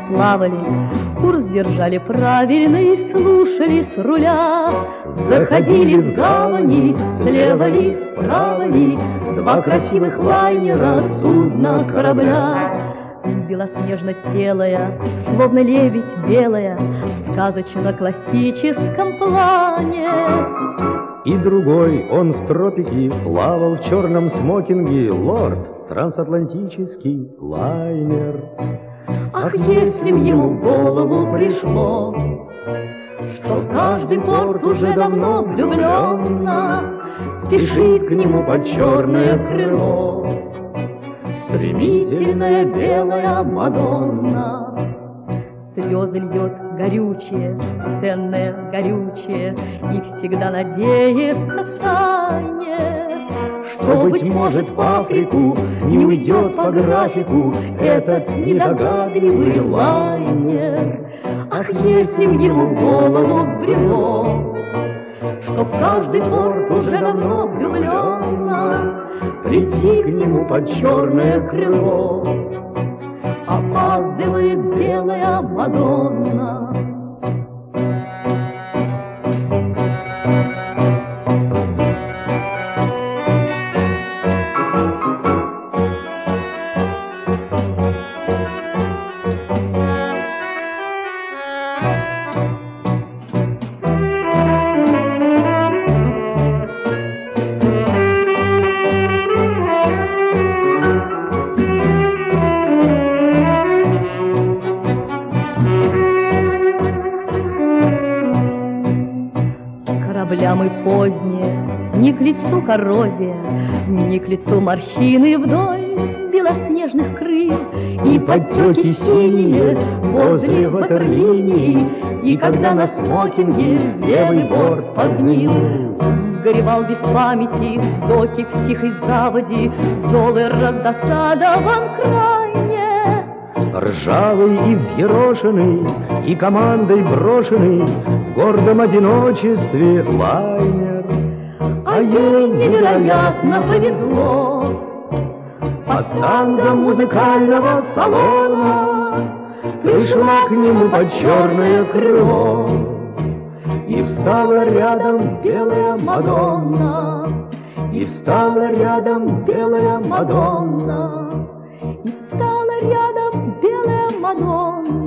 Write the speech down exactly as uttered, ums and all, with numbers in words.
плавали, курс держали правильный, слушались руля. Заходили в гавани, слева ли, справа ли, два красивых лайнера, судна, корабля. Белоснежно-телая, словно лебедь белая, в сказочно-классическом плане. И другой, он в тропике плавал в черном смокинге, лорд, трансатлантический лайнер. Ах, если б ему в голову пришло, что в каждый порт уже давно влюбленно спешит к нему под черное крыло стремительная белая Мадонна. Слезы льет горючее, ценное горючее, и всегда надеется втайне, что, быть может, в Африку не уйдет по графику этот недогадливый лайнер. Ах, если б ему в голову взбрело, что в каждый порт уже давно влюбленно прийти к нему под черное крыло, опаздывает белая Мадонна. Кораблям и поздние, не к лицу коррозия, не к лицу морщины вдоль белоснежных крыл, и подтеки синие возле ватерлинии, и когда на смокинге левый борт подгнил. Горевал без памяти доки в тихой заводе, золы раздосадован крайне. Ржавый и взъерошенный, и командой брошенный в гордом одиночестве лайнер. А ей невероятно повезло. Под танго музыкального салона пришла к нему под черное крыло, и встала рядом белая Мадонна, и встала рядом белая Мадонна, и встала рядом белая Мадонна.